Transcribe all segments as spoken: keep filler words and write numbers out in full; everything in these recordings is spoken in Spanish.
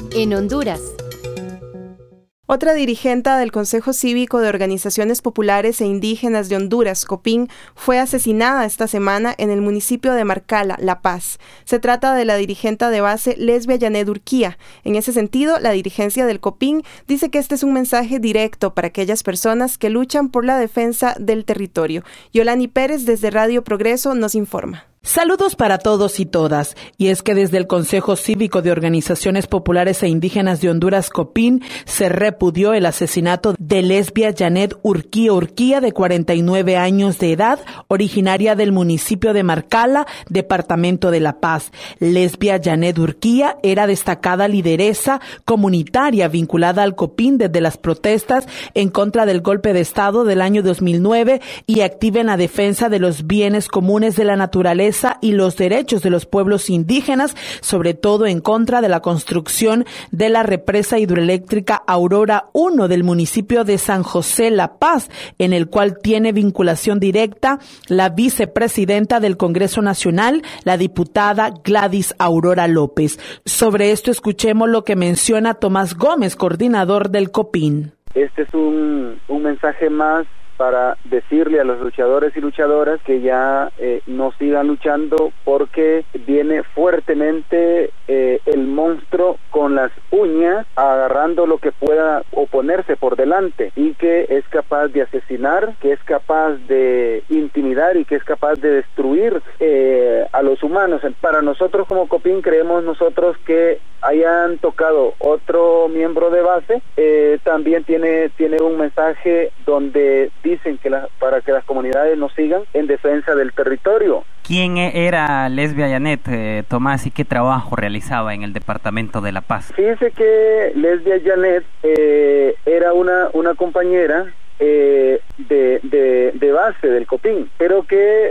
En Honduras. Otra dirigente del Consejo Cívico de Organizaciones Populares e Indígenas de Honduras, COPIN, fue asesinada esta semana en el municipio de Marcala, La Paz. Se trata de la dirigente de base Lesbia Janet Urquía. En ese sentido, la dirigencia del COPIN dice que este es un mensaje directo para aquellas personas que luchan por la defensa del territorio. Yolani Pérez desde Radio Progreso nos informa. Saludos para todos y todas. Y es que desde el Consejo Cívico de Organizaciones Populares e Indígenas de Honduras, COPIN, se repudió el asesinato de Lesbia Janet Urquía Urquía, de cuarenta y nueve años de edad, originaria del municipio de Marcala, departamento de La Paz. Lesbia Janet Urquía era destacada lideresa comunitaria vinculada al COPIN desde las protestas en contra del golpe de Estado del año dos mil nueve y activa en la defensa de los bienes comunes de la naturaleza y los derechos de los pueblos indígenas, sobre todo en contra de la construcción de la represa hidroeléctrica Aurora uno del municipio de San José, La Paz, en el cual tiene vinculación directa la vicepresidenta del Congreso Nacional, la diputada Gladys Aurora López. Sobre esto escuchemos lo que menciona Tomás Gómez, coordinador del COPIN. Este es un, un mensaje más para decirle a los luchadores y luchadoras que ya eh, no sigan luchando, porque viene fuertemente eh, el monstruo con las uñas agarrando lo que pueda oponerse por delante, y que es capaz de asesinar, que es capaz de intimidar y que es capaz de destruir eh, a los humanos. Para nosotros como COPIN creemos nosotros que hayan tocado otro miembro de base, eh, también tiene, tiene un mensaje donde dicen que la, para que las comunidades no sigan en defensa del territorio. ¿Quién era Lesbia Janet, eh, Tomás, y qué trabajo realizaba en el departamento de La Paz? Fíjese que Lesbia Janet eh, era una, una compañera Eh, de, de, de base del COPIN, pero que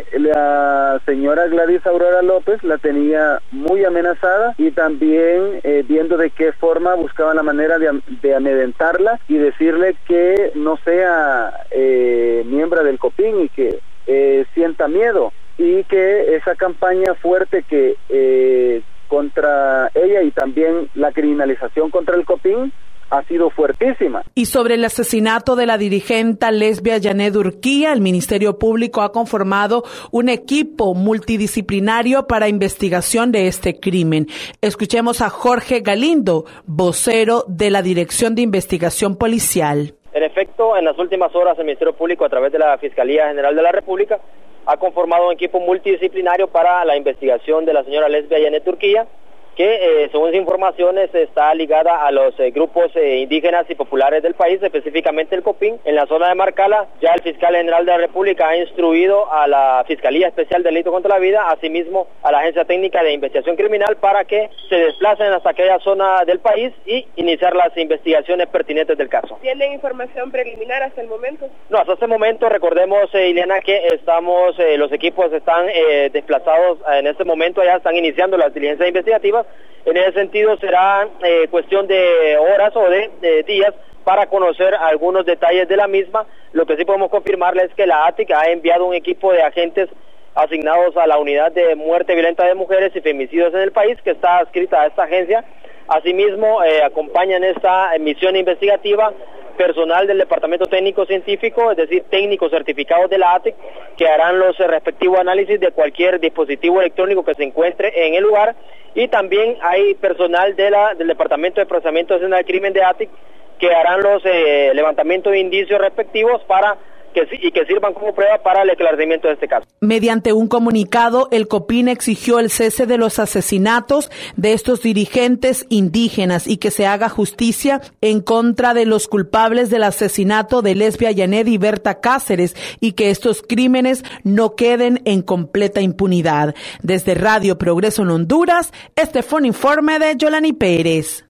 la señora Gladys Aurora López la tenía muy amenazada, y también eh, viendo de qué forma buscaban la manera de, de amedrentarla y decirle que no sea eh, miembro del COPIN y que eh, sienta miedo, y que esa campaña fuerte que eh, contra ella y también la criminalización contra el COPIN ha sido fuertísima. Y sobre el asesinato de la dirigente Lesbia Janet Urquía, el Ministerio Público ha conformado un equipo multidisciplinario para investigación de este crimen. Escuchemos a Jorge Galindo, vocero de la Dirección de Investigación Policial. En efecto, en las últimas horas el Ministerio Público, a través de la Fiscalía General de la República, ha conformado un equipo multidisciplinario para la investigación de la señora Lesbia Janet Urquía, que eh, según informaciones está ligada a los eh, grupos eh, indígenas y populares del país, específicamente el COPIN. En la zona de Marcala, ya el fiscal general de la República ha instruido a la Fiscalía Especial de Delito contra la Vida, asimismo a la Agencia Técnica de Investigación Criminal, para que se desplacen hasta aquella zona del país y iniciar las investigaciones pertinentes del caso. ¿Tienen información preliminar hasta el momento? No, hasta este momento, recordemos, eh, Ileana, que estamos, eh, los equipos están eh, desplazados en este momento, ya están iniciando las diligencias investigativas. En ese sentido será eh, cuestión de horas o de, de días para conocer algunos detalles de la misma. Lo que sí podemos confirmarle es que la A T I C ha enviado un equipo de agentes asignados a la Unidad de Muerte Violenta de Mujeres y Femicidios en el país, que está adscrita a esta agencia. Asimismo, eh, acompañan esta misión investigativa personal del Departamento Técnico Científico, es decir, técnicos certificados de la A T I C, que harán los eh, respectivos análisis de cualquier dispositivo electrónico que se encuentre en el lugar, y también hay personal de la, del Departamento de Procesamiento de Escena del Crimen de A T I C que harán los eh, levantamientos de indicios respectivos para que, y que sirvan como prueba para el esclarecimiento de este caso. Mediante un comunicado, el COPIN exigió el cese de los asesinatos de estos dirigentes indígenas y que se haga justicia en contra de los culpables del asesinato de Lesbia Janet y Berta Cáceres, y que estos crímenes no queden en completa impunidad. Desde Radio Progreso en Honduras, este fue un informe de Yolani Pérez.